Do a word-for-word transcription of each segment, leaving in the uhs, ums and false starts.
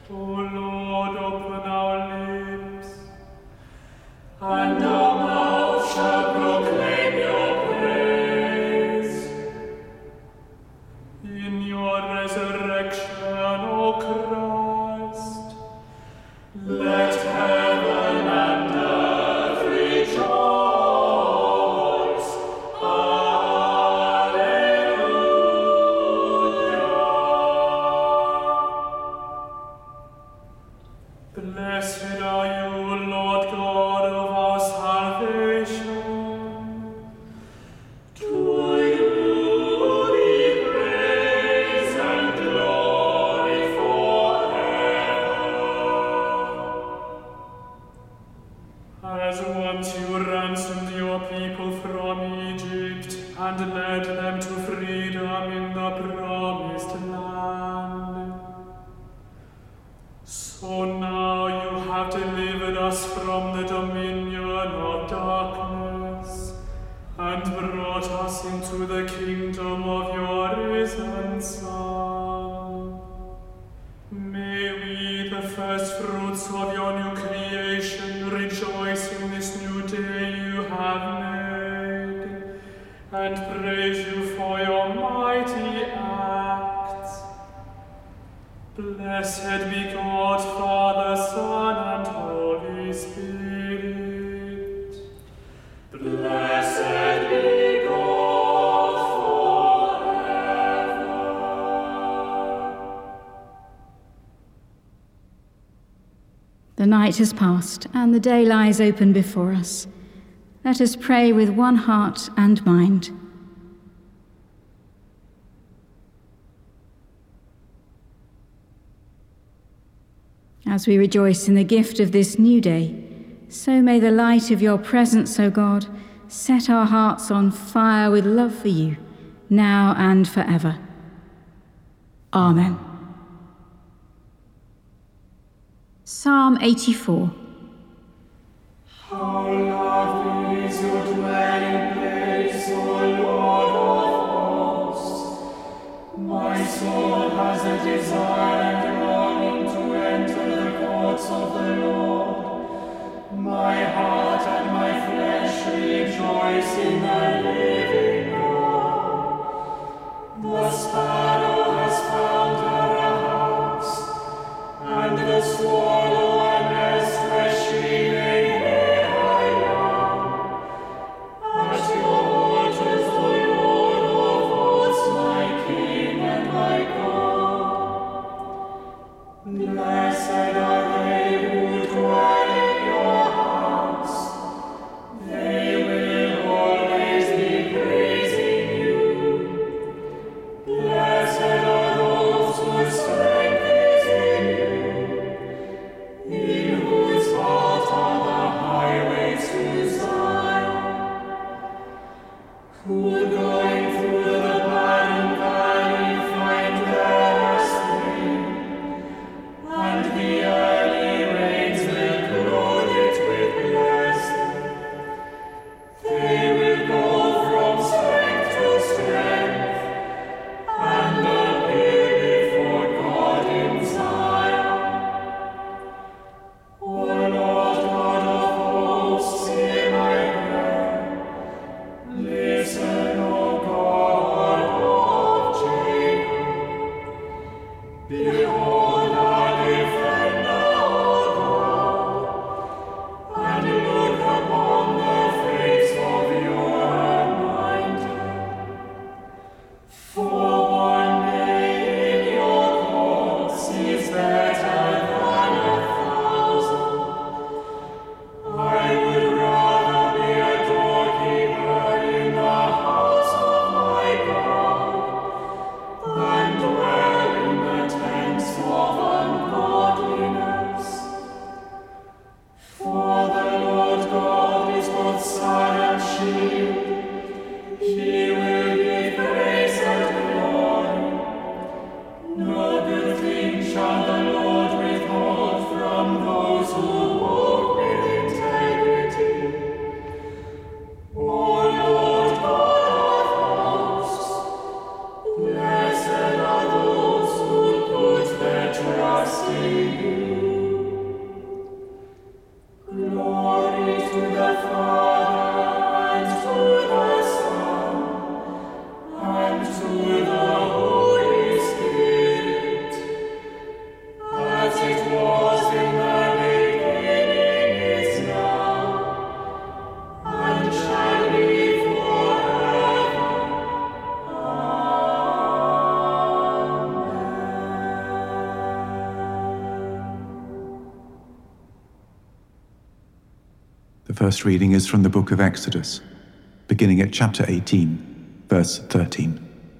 O Lord, open our lips, and our mouth shall proclaim your praise. In your resurrection, O Christ, let heaven and earth rejoice. Blessed are you, Lord God of our salvation. To you be praise and glory forever. As once you ransomed your people from Egypt and led them to freedom in the promised land, so now you have delivered us from the dominion of darkness and brought us into the kingdom of your risen Son. May we, the first fruits of your new creation, rejoice in this new day you have made and praise you for your mighty acts. Blessed be God, Father, Son, and Holy Spirit. Blessed be God forever. The night has passed, and the day lies open before us. Let us pray with one heart and mind. As we rejoice in the gift of this new day, so may the light of your presence, O God, set our hearts on fire with love for you, now and forever. Amen. Psalm eighty-four. How lovely is your dwelling place, O Lord of hosts. My soul has a desire and longing to enter the courts of the Lord. My heart and my flesh rejoice in the living God. The sparrow has found her a house, and the swallow a nest where she may lay her young. At your waters, O Lord of hosts, my King and my God. Blessed are they who dwell in your house. They will always be praising you. Blessed are those whose strength is in you, in whose heart are the highways to Zion, who going through the barren valley find their spring, and The first reading is from the book of Exodus, beginning at chapter eighteen, verse thirteen.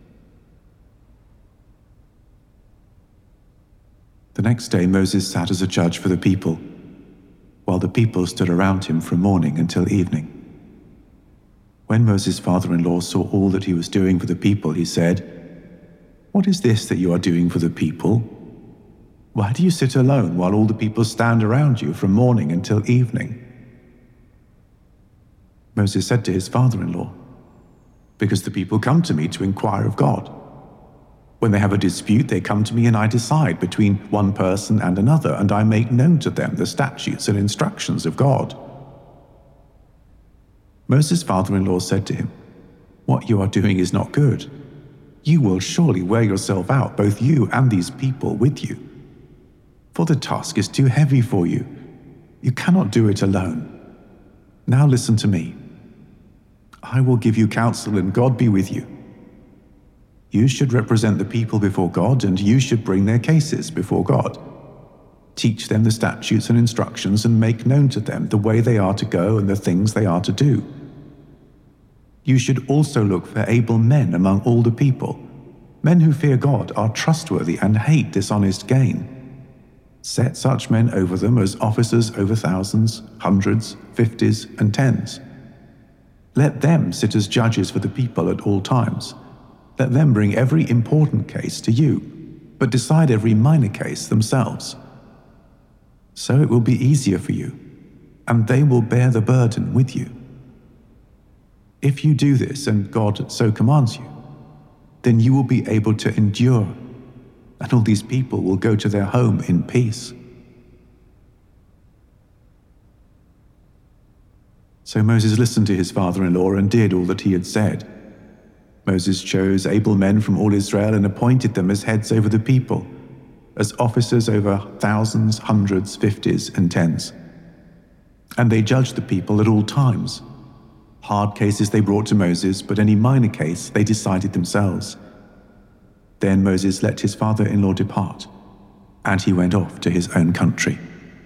The next day Moses sat as a judge for the people, while the people stood around him from morning until evening. When Moses' father-in-law saw all that he was doing for the people, he said, "What is this that you are doing for the people? Why do you sit alone while all the people stand around you from morning until evening?" Moses said to his father-in-law, "Because the people come to me to inquire of God. When they have a dispute, they come to me and I decide between one person and another, and I make known to them the statutes and instructions of God." Moses' father-in-law said to him, "What you are doing is not good. You will surely wear yourself out, both you and these people with you. For the task is too heavy for you. You cannot do it alone. Now listen to me. I will give you counsel and God be with you. You should represent the people before God, and you should bring their cases before God. Teach them the statutes and instructions and make known to them the way they are to go and the things they are to do. You should also look for able men among all the people, men who fear God, are trustworthy, and hate dishonest gain. Set such men over them as officers over thousands, hundreds, fifties, and tens. Let them sit as judges for the people at all times. Let them bring every important case to you, but decide every minor case themselves. So it will be easier for you, and they will bear the burden with you. If you do this, and God so commands you, then you will be able to endure, and all these people will go to their home in peace." So Moses listened to his father-in-law and did all that he had said. Moses chose able men from all Israel and appointed them as heads over the people, as officers over thousands, hundreds, fifties, and tens. And they judged the people at all times. Hard cases they brought to Moses, but any minor case they decided themselves. Then Moses let his father-in-law depart, and he went off to his own country.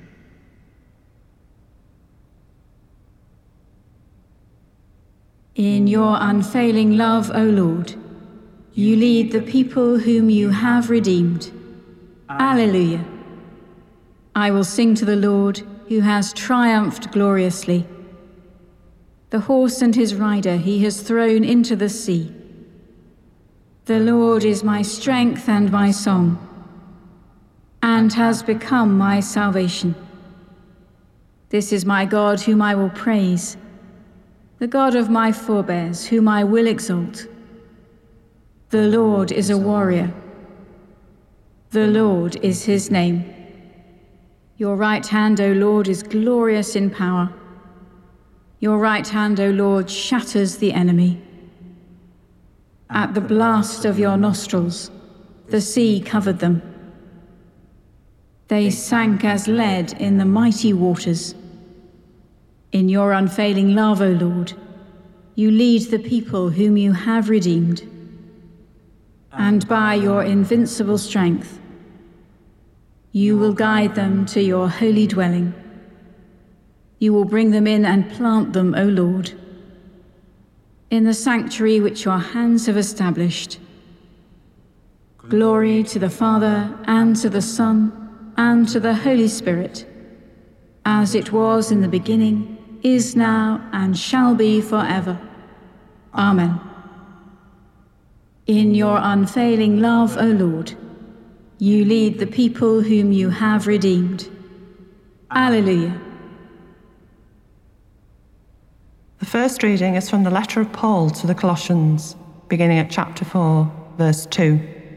In your unfailing love, O Lord, you lead the people whom you have redeemed. Alleluia. I will sing to the Lord, who has triumphed gloriously. The horse and his rider he has thrown into the sea. The Lord is my strength and my song, and has become my salvation. This is my God whom I will praise, the God of my forebears whom I will exalt. The Lord is a warrior. The Lord is his name. Your right hand, O Lord, is glorious in power. Your right hand, O Lord, shatters the enemy. At the blast of your nostrils, the sea covered them. They sank as lead in the mighty waters. In your unfailing love, O Lord, you lead the people whom you have redeemed. And by your invincible strength, you will guide them to your holy dwelling. You will bring them in and plant them, O Lord, in the sanctuary which your hands have established. Glory to the Father, and to the Son, and to the Holy Spirit, as it was in the beginning, is now, and shall be forever. Amen. In your unfailing love, O Lord, you lead the people whom you have redeemed. Alleluia. The first reading is from the letter of Paul to the Colossians, beginning at chapter four, verse two.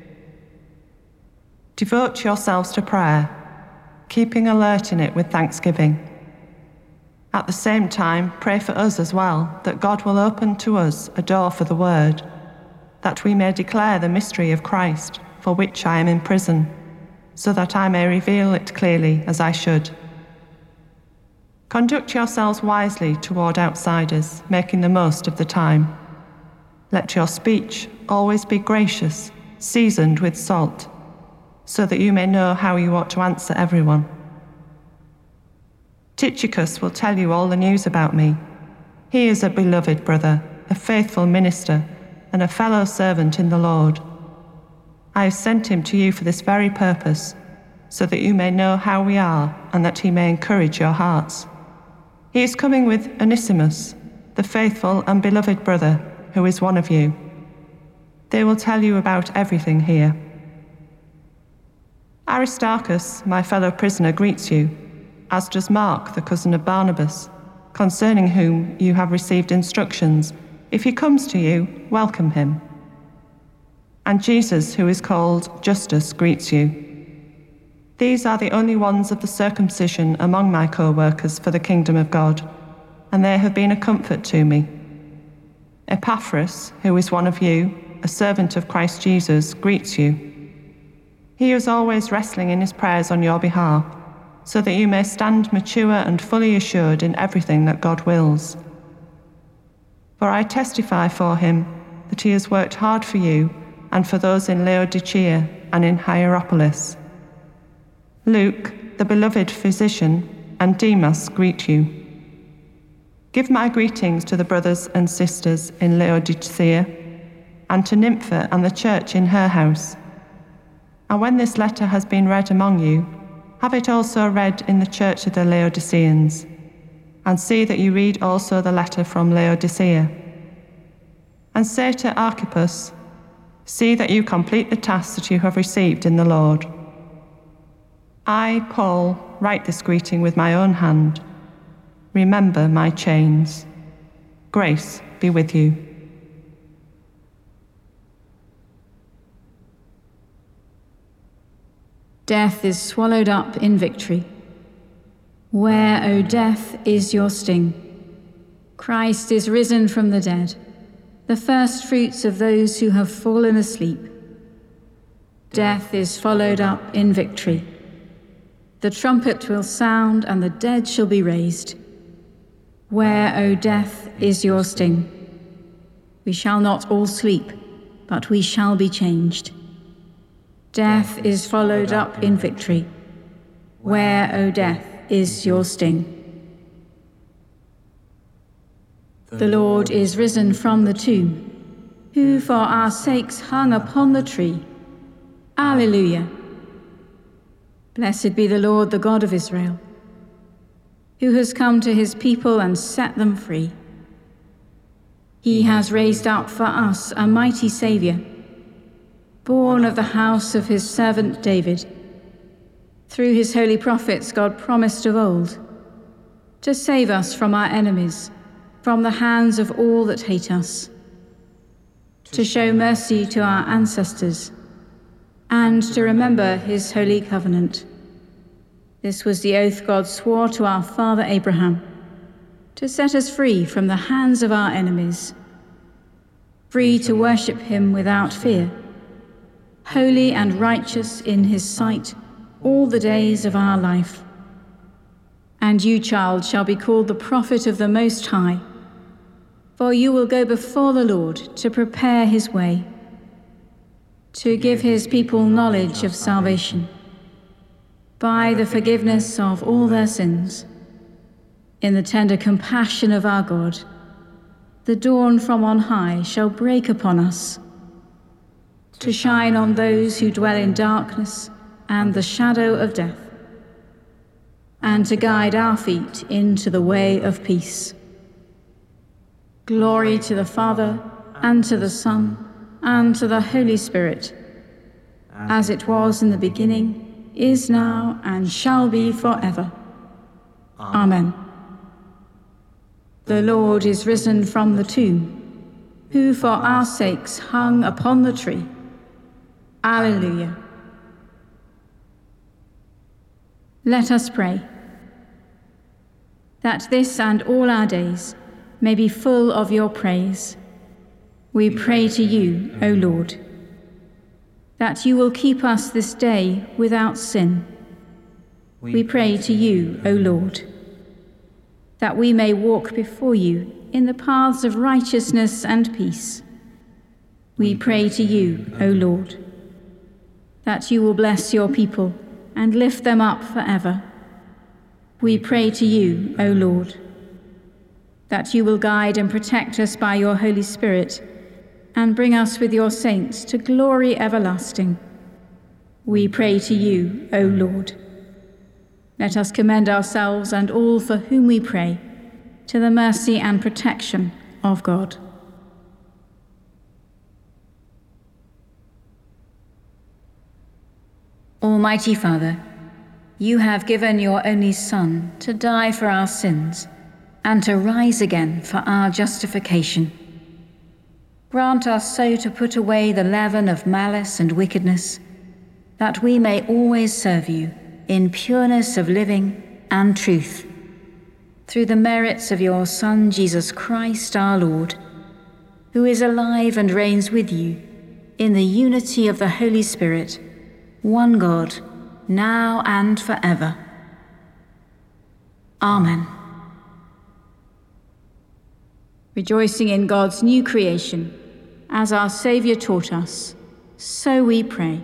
Devote yourselves to prayer, keeping alert in it with thanksgiving. At the same time, pray for us as well, that God will open to us a door for the word, that we may declare the mystery of Christ, for which I am in prison, so that I may reveal it clearly as I should. Conduct yourselves wisely toward outsiders, making the most of the time. Let your speech always be gracious, seasoned with salt, so that you may know how you ought to answer everyone. Tychicus will tell you all the news about me. He is a beloved brother, a faithful minister, and a fellow servant in the Lord. I have sent him to you for this very purpose, so that you may know how we are and that he may encourage your hearts. He is coming with Onesimus, the faithful and beloved brother, who is one of you. They will tell you about everything here. Aristarchus, my fellow prisoner, greets you, as does Mark, the cousin of Barnabas, concerning whom you have received instructions. If he comes to you, welcome him. And Jesus, who is called Justus, greets you. These are the only ones of the circumcision among my co-workers for the kingdom of God, and they have been a comfort to me. Epaphras, who is one of you, a servant of Christ Jesus, greets you. He is always wrestling in his prayers on your behalf, so that you may stand mature and fully assured in everything that God wills. For I testify for him that he has worked hard for you and for those in Laodicea and in Hierapolis. Luke, the beloved physician, and Demas greet you. Give my greetings to the brothers and sisters in Laodicea, and to Nympha and the church in her house. And when this letter has been read among you, have it also read in the church of the Laodiceans, and see that you read also the letter from Laodicea. And say to Archippus, see that you complete the task that you have received in the Lord. I, Paul, write this greeting with my own hand. Remember my chains. Grace be with you. Death is swallowed up in victory. Where, O death, is your sting? Christ is risen from the dead, the first fruits of those who have fallen asleep. Death is swallowed up in victory. The trumpet will sound and the dead shall be raised. Where, O death, is your sting? We shall not all sleep, but we shall be changed. Death is swallowed up in victory. Where, O death, is your sting? The Lord is risen from the tomb, who for our sakes hung upon the tree. Alleluia. Blessed be the Lord, the God of Israel, who has come to his people and set them free. He has raised up for us a mighty Saviour, born of the house of his servant David. Through his holy prophets God promised of old to save us from our enemies, from the hands of all that hate us, to show mercy to our ancestors, and to remember his holy covenant. This was the oath God swore to our father Abraham, to set us free from the hands of our enemies, free to worship him without fear, holy and righteous in his sight all the days of our life. And you, child, shall be called the prophet of the Most High, for you will go before the Lord to prepare his way, to give his people knowledge of salvation, by the forgiveness of all their sins. In the tender compassion of our God, the dawn from on high shall break upon us, to shine on those who dwell in darkness and the shadow of death, and to guide our feet into the way of peace. Glory to the Father, and to the Son, and to the Holy Spirit, as it was in the beginning, is now, and shall be forever. Amen. The Lord is risen from the tomb, who for our sakes hung upon the tree. Alleluia. Let us pray. That this and all our days may be full of your praise, we pray to you, O Lord, that you will keep us this day without sin. We pray to you, O Lord, that we may walk before you in the paths of righteousness and peace. We pray to you, O Lord, that you will bless your people and lift them up forever. We pray to you, O Lord, that you will guide and protect us by your Holy Spirit and bring us with your saints to glory everlasting. We pray to you, O Lord. Let us commend ourselves and all for whom we pray to the mercy and protection of God. Almighty Father, you have given your only Son to die for our sins and to rise again for our justification. Grant us so to put away the leaven of malice and wickedness, that we may always serve you in pureness of living and truth, through the merits of your Son, Jesus Christ our Lord, who is alive and reigns with you in the unity of the Holy Spirit, one God, now and forever. Amen. Rejoicing in God's new creation, as our Saviour taught us, so we pray.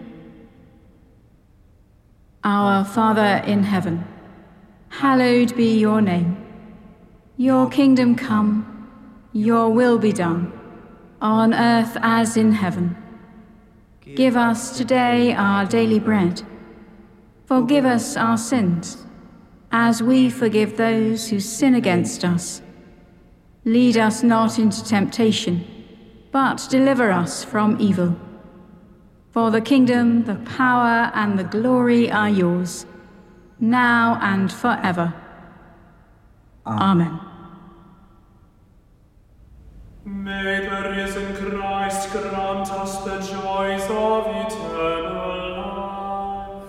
Our Father in heaven, hallowed be your name. Your kingdom come, your will be done, on earth as in heaven. Give us today our daily bread. Forgive us our sins, as we forgive those who sin against us. Lead us not into temptation, but deliver us from evil. For the kingdom, the power, and the glory are yours, now and forever. Amen. May the risen Christ grant us the joys of eternal life.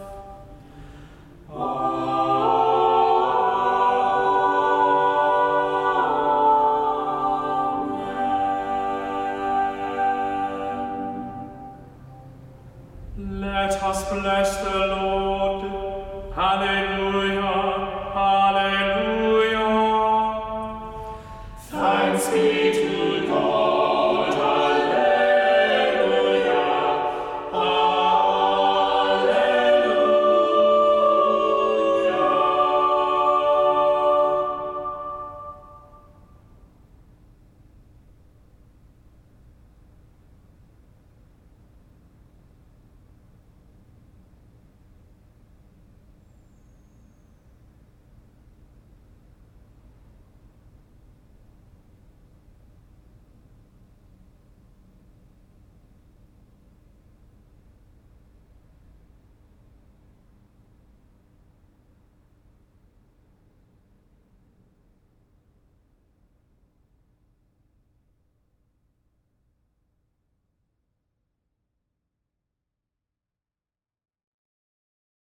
Amen. Let us bless the Lord. Hallelujah.